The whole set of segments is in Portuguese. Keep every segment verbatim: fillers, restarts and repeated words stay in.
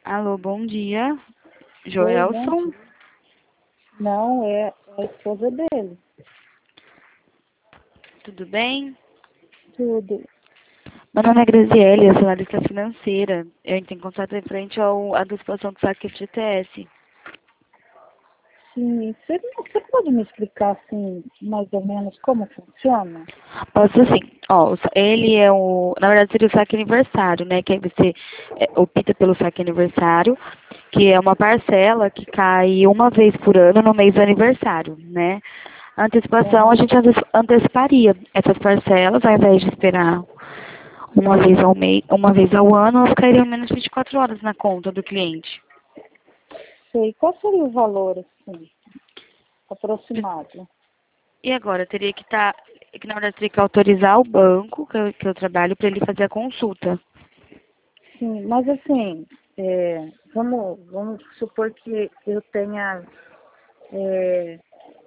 Alô, bom dia. Oi, bom Joelson? dia. Não, é a esposa dele. Tudo bem? Tudo. Meu nome é Graziele, eu sou analista financeira. Eu entrei em contato referente ao, à antecipação do saque F G T S. Sim, você, você pode me explicar, assim, mais ou menos como funciona? Posso sim. Ó, o sa- ele é o... Na verdade, seria o saque aniversário, né? Que aí você é, opta pelo saque aniversário, que é uma parcela que cai uma vez por ano no mês do aniversário, né? A antecipação, a Aham. gente ante- anteciparia essas parcelas, ao invés de esperar uma vez ao mês, uma vez ao ano, elas cairiam menos de vinte e quatro horas na conta do cliente. Sei. Qual seria o valor, assim, aproximado? E agora, teria que estar, que na verdade teria que autorizar o banco que eu, que eu trabalho para ele fazer a consulta. Sim, mas assim, é, vamos, vamos supor que eu tenha, é,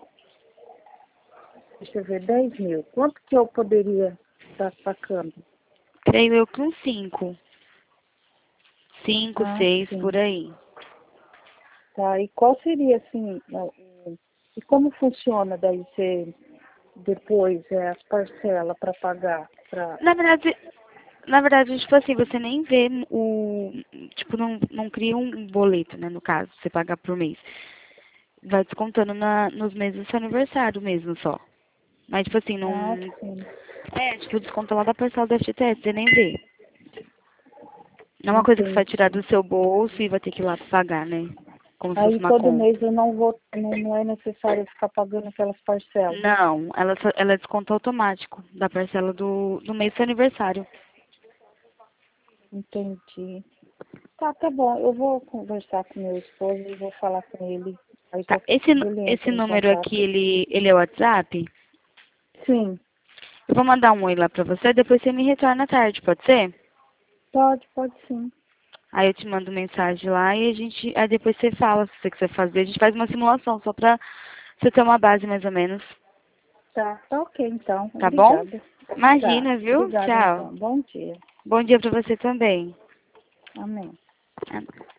deixa eu ver, dez mil. Quanto que eu poderia estar sacando? Creio eu que uns cinco. Cinco, Ah, seis, por sim. aí. Tá, e qual seria, assim, o- o- e como funciona daí você depois é, as parcelas para pagar? Pra... Na verdade, na verdade, tipo assim, você nem vê o, tipo, não, não cria um boleto, né, no caso, você pagar por mês. Vai descontando na, nos meses do seu aniversário mesmo só. Mas, tipo assim, não... Ah, sim, É, tipo, desconta lá da parcela do F G T S, você nem vê. Não é uma coisa que você vai tirar entendi. do seu bolso e vai ter que ir lá pagar, né? Como se fosse Aí uma todo conta. mês eu não vou, não, não é necessário ficar pagando aquelas parcelas. Não, ela, só- ela desconta automático da parcela do, do mês do seu aniversário. Entendi. Tá, tá bom. Eu vou conversar com meu esposo e vou falar com ele. Aí Tá, qualquer esse, nu- coisa ele esse entra em número aqui, contato. ele, ele é o WhatsApp? Sim, Eu vou mandar um oi lá pra você, depois você me retorna à tarde, pode ser? pode, pode sim. Aí eu te mando mensagem lá e a gente, aí depois você fala se você quiser fazer. A gente faz uma simulação só pra você ter uma base mais ou menos, Tá, tá ok então. tá bom? Obrigada. Tá, Imagina, viu? obrigada Tchau. então. Bom dia. Bom dia pra você também. Amém. Ah,